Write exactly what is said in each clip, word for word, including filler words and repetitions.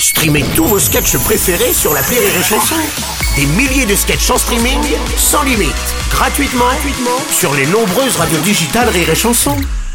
Streamez tous vos sketchs préférés sur l'appli Rire et Chanson. Des milliers de sketchs en streaming, sans limite, gratuitement, gratuitement sur les nombreuses radios digitales Rire et Chanson.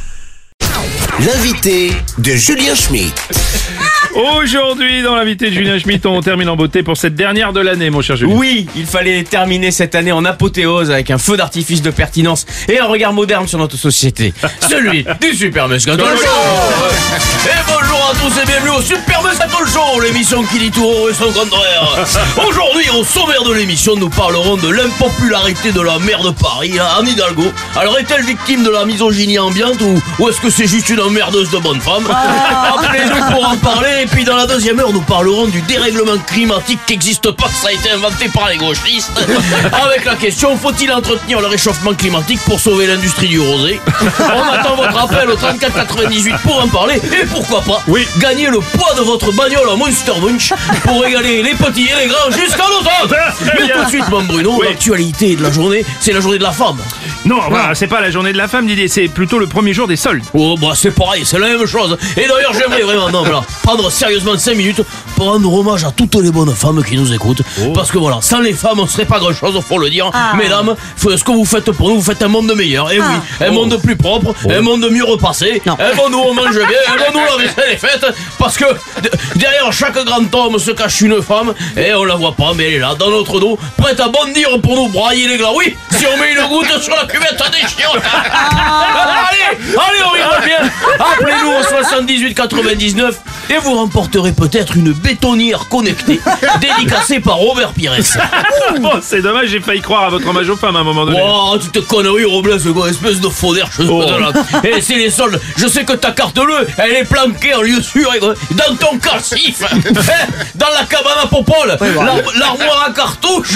L'invité de Julien Schmitt. Aujourd'hui, dans l'invité de Julien Schmitt, on termine en beauté pour cette dernière de l'année, mon cher Julien. Oui, il fallait terminer cette année en apothéose avec un feu d'artifice de pertinence et un regard moderne sur notre société. Celui du Super Moscato Show. Et bonjour à tous et bienvenue au Super Moscato Show, l'émission qui dit tout haut et son contraire. Aujourd'hui, au sommaire de l'émission, nous parlerons de l'impopularité de la maire de Paris, Anne Hidalgo. Alors, est-elle victime de la misogynie ambiante ou, ou est-ce que c'est juste une emmerdeuse de bonne femme? Appelez-nous pour en parler. Et puis dans la deuxième heure, nous parlerons du dérèglement climatique qui n'existe pas, ça a été inventé par les gauchistes. Avec la question, faut-il entretenir le réchauffement climatique pour sauver l'industrie du rosé? On attend votre appel au trente-quatre quatre-vingt-dix-huit pour en parler. Et pourquoi pas oui. gagner le poids de votre bagnole en Monster Munch pour régaler les petits et les grands jusqu'à l'automne. Mais tout de suite, mon Bruno, oui. l'actualité de la journée, c'est la journée de la femme. Non, voilà, c'est pas la journée de la femme, Didier, c'est plutôt le premier jour des soldes. Oh bah c'est pareil, c'est la même chose. Et d'ailleurs j'aimerais vraiment non, voilà, prendre sérieusement cinq minutes pour rendre hommage à toutes les bonnes femmes qui nous écoutent. Oh. Parce que voilà, sans les femmes on serait pas grand chose, faut le dire. Ah. Mesdames, ce que vous faites pour nous, vous faites un monde meilleur. Et ah. oui, un oh. monde plus propre, oh. un monde mieux repassé. Non. Un monde où on mange bien, un monde où la vaisselle est faite. Parce que d- derrière chaque grand homme se cache une femme. Et on la voit pas, mais elle est là, dans notre dos, prête à bondir pour nous brailler les glands. Oui, si on met une goutte sur la cuvette des chiottes. Ah. Allez, allez, on y revient. Appelez-nous au soixante-dix-huit quatre-vingt-dix-neuf et vous remporterez peut-être une bétonnière connectée dédicacée par Robert Pires. Bon, c'est dommage, j'ai failli croire à votre hommage aux femmes à un moment donné. Oh, tu te conneries, Robles, quoi, espèce de faux d'air. Oh. Et c'est les soldes. Je sais que ta carte bleue, elle est planquée en lieu sûr dans ton calcif, dans la cabane à Popol, oui, voilà. l'armoire à cartouches.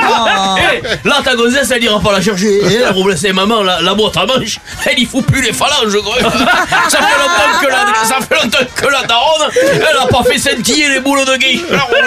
Et là, ta gonzesse, elle ira pas la chercher. Et là, Robles et maman, la, la boîte à manche, elle y fout plus les phalanges, quoi. Ça fait longtemps que la, ça fait longtemps que la daronne, elle a pas fait scintiller les boules de guiche.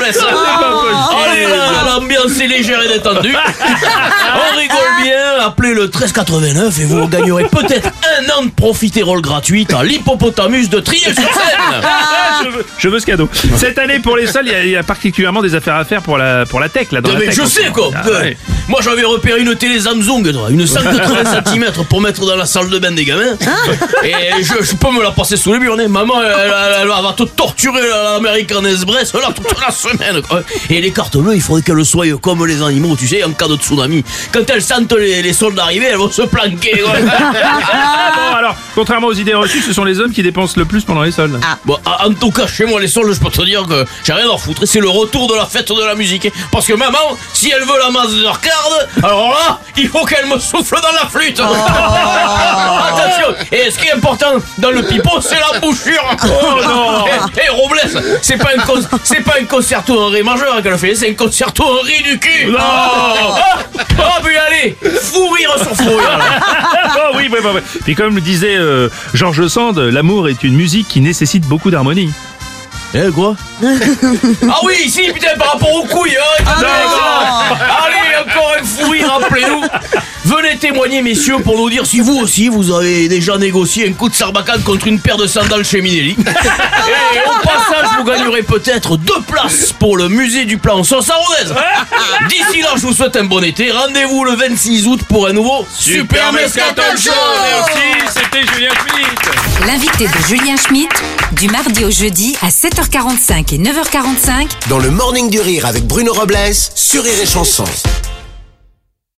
Allez, là, l'ambiance est légère et détendue. On rigole bien. Appelez le treize quatre-vingt-neuf et vous gagnerez peut-être un an de profiterole gratuite à l'hippopotamus de Triel-sur-Seine. je, veux, je veux ce cadeau. Cette année, pour les soldes, il y, y a particulièrement des affaires à faire pour la, pour la tech. Là, dans mais la tech, je sais quoi. Ah, ouais. Moi, j'avais repéré une télé Samsung, une cent quatre-vingts centimètres pour mettre dans la salle de bain des gamins. Et je, je peux me la passer sous les murs. Maman, elle, elle, elle, elle va te torturer l'American Express là toute la semaine. Quoi. Et les cartes bleues, il faudrait qu'elles soient comme les animaux, tu sais, en cas de tsunami. Quand elles sentent les, les soldes arriver, elles vont se planquer. Bon, alors, contrairement aux idées reçues, ce sont les hommes qui dépensent le plus pendant les soldes. Ah. Bon, en tout cas, chez moi, les soldes, je peux te dire que j'ai rien à foutre. C'est le retour de la fête de la musique. Parce que maman, si elle veut la Mastercard, alors là, il faut qu'elle me souffle dans la flûte. Oh. Attention. Et ce qui est important dans le pipeau, c'est la bouchure. Oh non. Et, et Robles, c'est pas un con, c'est pas un concerto en ré majeur qu'elle fait, c'est un concerto en ré du cul. Non. Ah, ah puis allez, fou rire sur fou rire. Oh oui, oui, oui, oui. Puis comme le disait euh, Georges Sand, l'amour est une musique qui nécessite beaucoup d'harmonie. Eh quoi? Ah oui, ici, putain, par rapport aux couilles, hein. Ah non. Allez, encore un fou rire, rappelez-nous. Venez témoigner, messieurs, pour nous dire si vous aussi, vous avez déjà négocié un coup de sarbacane contre une paire de sandales chez Minelli. Et au passage, vous gagnerez peut-être deux places pour le musée du plan sauce à Rodez. D'ici là, je vous souhaite un bon été. Rendez-vous le vingt-six août pour un nouveau Super Moscato Show. Merci, c'était Julien Schmitt. L'invité de Julien Schmitt, du mardi au jeudi à sept heures quarante-cinq et neuf heures quarante-cinq. Dans le Morning du Rire avec Bruno Robles sur Rire et Chanson.